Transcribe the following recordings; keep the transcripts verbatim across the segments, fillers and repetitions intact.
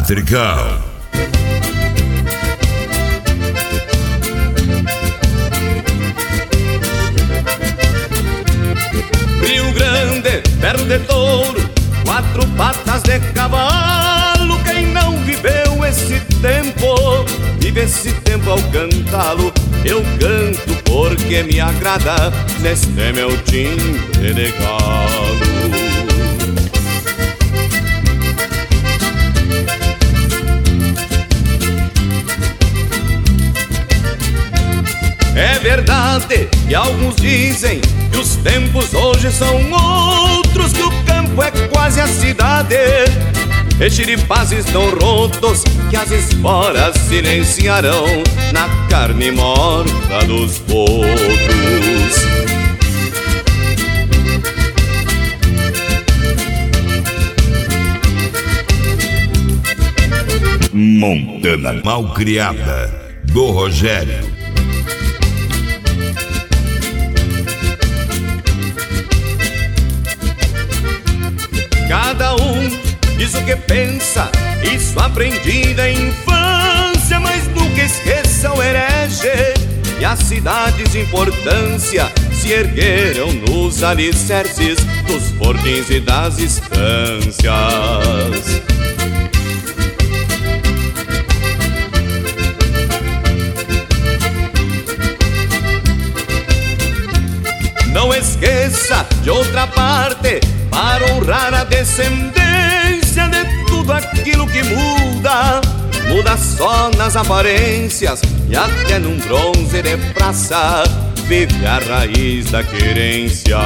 Patricão. Rio Grande, perna de touro, quatro patas de cavalo. Quem não viveu esse tempo, vive esse tempo ao cantá-lo. Eu canto porque me agrada neste meu timbre de galo. É verdade, e alguns dizem que os tempos hoje são outros, que o campo é quase a cidade, e xiripazes tão rotos que as esporas silenciarão na carne morta dos potros. Montana Malcriada, do Rogério. Cada um diz o que pensa, isso aprendi da infância, mas nunca esqueça o herege e as cidades de importância se ergueram nos alicerces dos fortins e das estâncias. Não esqueça de outra parte, para honrar a descendência de tudo aquilo que muda. Muda só nas aparências e até num bronze de praça vive a raiz da querência.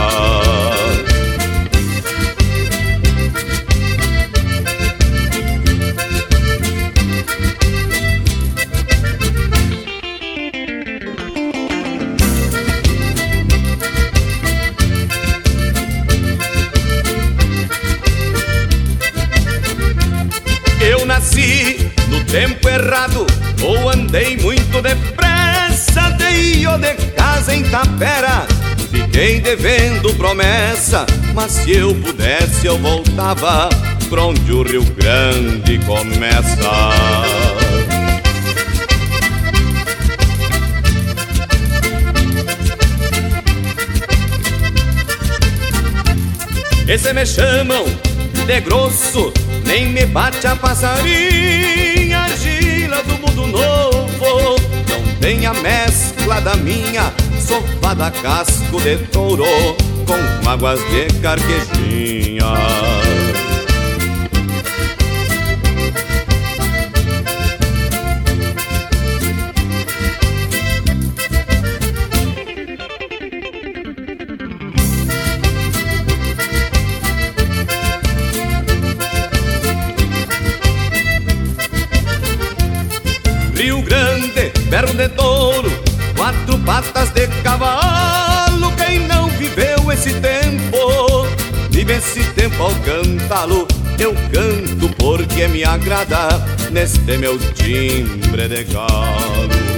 Eu nasci no tempo errado, ou andei muito depressa, dei o de casa em Tapera, fiquei devendo promessa, mas se eu pudesse eu voltava pra onde o Rio Grande começa. E se me chamam de grosso, nem me bate a passarinha, argila do mundo novo. Não tem a mescla da minha sovada casco de touro com águas de carquejinha. Rio Grande, perna de touro, quatro patas de cavalo. Quem não viveu esse tempo, vive esse tempo ao cantá-lo. Eu canto porque me agrada neste meu timbre de galo.